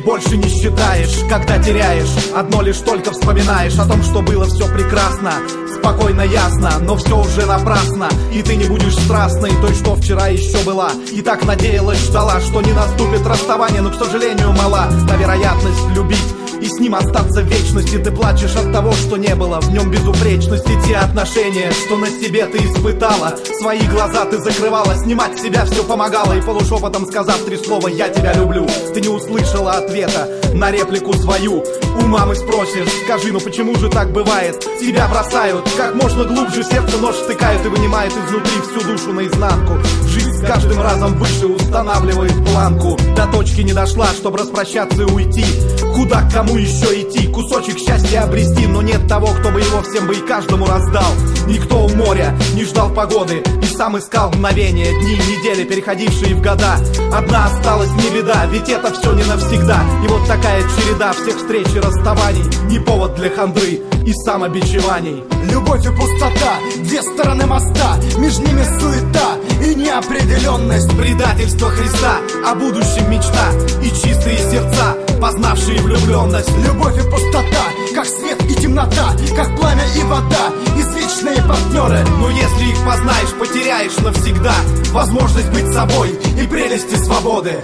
больше не считаешь, когда теряешь. Одно лишь только вспоминаешь о том, что было все прекрасно, спокойно, ясно, но все уже напрасно. И ты не будешь страстной, той, что вчера еще была. И так надеялась, ждала, что не наступит расставание, но, к сожалению, мала та вероятность любить и с ним остаться в вечности. Ты плачешь от того, что не было в нем безупречности. Те отношения, что на себе ты испытала, свои глаза ты закрывала, снимать с себя все помогала. И полушепотом сказав 3 слова «я тебя люблю», ты не услышала ответа на реплику свою. У мамы спросишь: скажи, ну почему же так бывает? Тебя бросают как можно глубже, сердце нож втыкают и вынимает изнутри всю душу наизнанку. Жизнь с каждым разом выше устанавливает планку. До точки не дошла, чтобы распрощаться и уйти. Куда, к кому еще идти? Кусочек счастья обрести, но нет того, кто бы его всем бы и каждому раздал. Никто у моря не ждал погоды и сам искал мгновения, дни, недели, переходившие в года. Одна осталась не беда, ведь это все не навсегда. И вот такая череда всех встреч и расставаний не повод для хандры и самобичеваний. Любовь и пустота, 2 стороны моста, между ними суета и неопределенность. Предательство Христа, о будущем мечта и чистые сердца, познавшие влюбленность. Любовь и пустота, как свет и темнота, как пламя и вода, извечные партнеры. Но если их познаешь, потеряешь навсегда возможность быть собой и прелести свободы.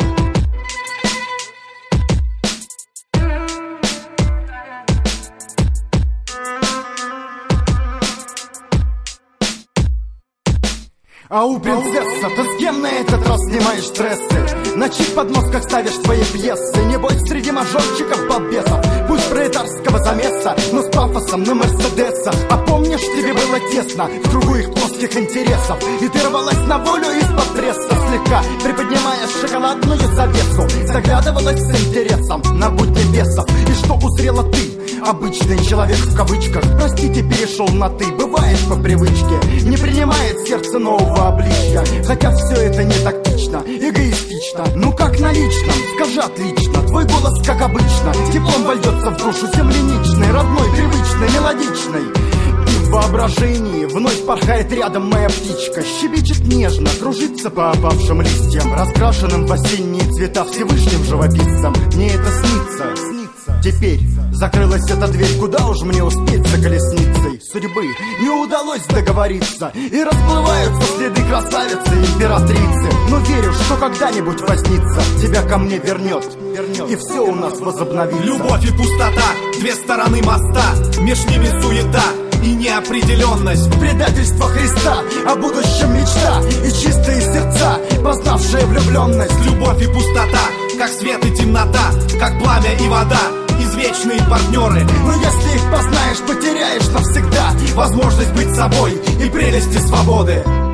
Ау, принцесса, ты с кем на этот раз снимаешь стрессы? На чьих подмостках ставишь свои пьесы? Небось, среди мажорчиков балбесов, пусть пролетарского замеса, но с пафосом на мерседесах. А помнишь, тебе было тесно в кругу их плоских интересов, и ты рвалась на волю из-под пресса, слегка приподнимая шоколадную завесу, заглядывалась с интересом на будни бесов. И что узрела ты? Обычный человек в кавычках, простите, перешел на ты. Бывает по привычке, не принимает сердце нового обличья. Хотя все это не тактично, эгоистично. Ну как на личном, скажи отлично. Твой голос, как обычно, теплом вольется в душу земляничной, родной, привычной, мелодичной. И в воображении вновь порхает рядом моя птичка, щебечет нежно, кружится по опавшим листьям, раскрашенным в осенние цвета Всевышним живописцем. Мне это снится. Теперь закрылась эта дверь, куда уж мне успеть за колесницей судьбы? Не удалось договориться, и расплываются следы красавицы и императрицы. Но верю, что когда-нибудь вознится, тебя ко мне вернет, и все у нас возобновится. Любовь и пустота, 2 стороны моста, меж ними суета и неопределенность. Предательство Христа, о будущем мечта и чистые сердца, познавшие влюбленность. Любовь и пустота, как свет и темнота, как пламя и вода, извечные партнеры. Но если их познаешь, потеряешь навсегда возможность быть собой и прелести свободы.